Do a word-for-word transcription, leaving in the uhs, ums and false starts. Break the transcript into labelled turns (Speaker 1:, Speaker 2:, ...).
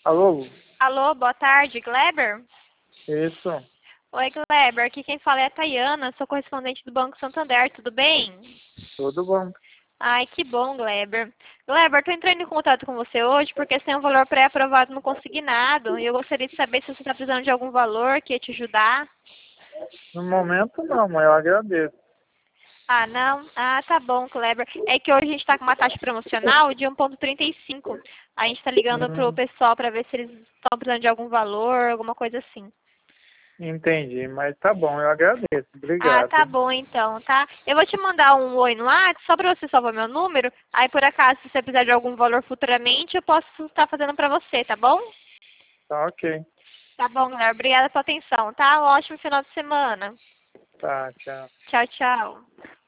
Speaker 1: Alô?
Speaker 2: Alô, boa tarde, Gleber?
Speaker 1: Isso.
Speaker 2: Oi, Gleber, aqui quem fala é a Tayana, sou correspondente do Banco Santander, tudo bem?
Speaker 1: Tudo bom.
Speaker 2: Ai, que bom, Gleber. Gleber, estou entrando em contato com você hoje porque você tem um valor pré-aprovado no consignado e eu gostaria de saber se você está precisando de algum valor que ia te ajudar.
Speaker 1: No momento não, mas eu agradeço.
Speaker 2: Ah, não? Ah, tá bom, Kleber. É que hoje a gente está com uma taxa promocional de um vírgula trinta e cinco. A gente está ligando pro
Speaker 1: Hum,
Speaker 2: pessoal para ver se eles estão precisando de algum valor, alguma coisa assim.
Speaker 1: entendi, mas tá bom, eu agradeço.
Speaker 2: Ah,
Speaker 1: Obrigado.
Speaker 2: tá bom então, tá? Eu vou te mandar um oi no WhatsApp, só para você salvar meu número. Aí, por acaso, se você precisar de algum valor futuramente, eu posso estar fazendo para você, tá bom?
Speaker 1: Tá ok.
Speaker 2: Tá bom, Kleber. Obrigada pela sua atenção, tá? Um ótimo final de semana.
Speaker 1: Tá, tchau.
Speaker 2: Tchau, tchau.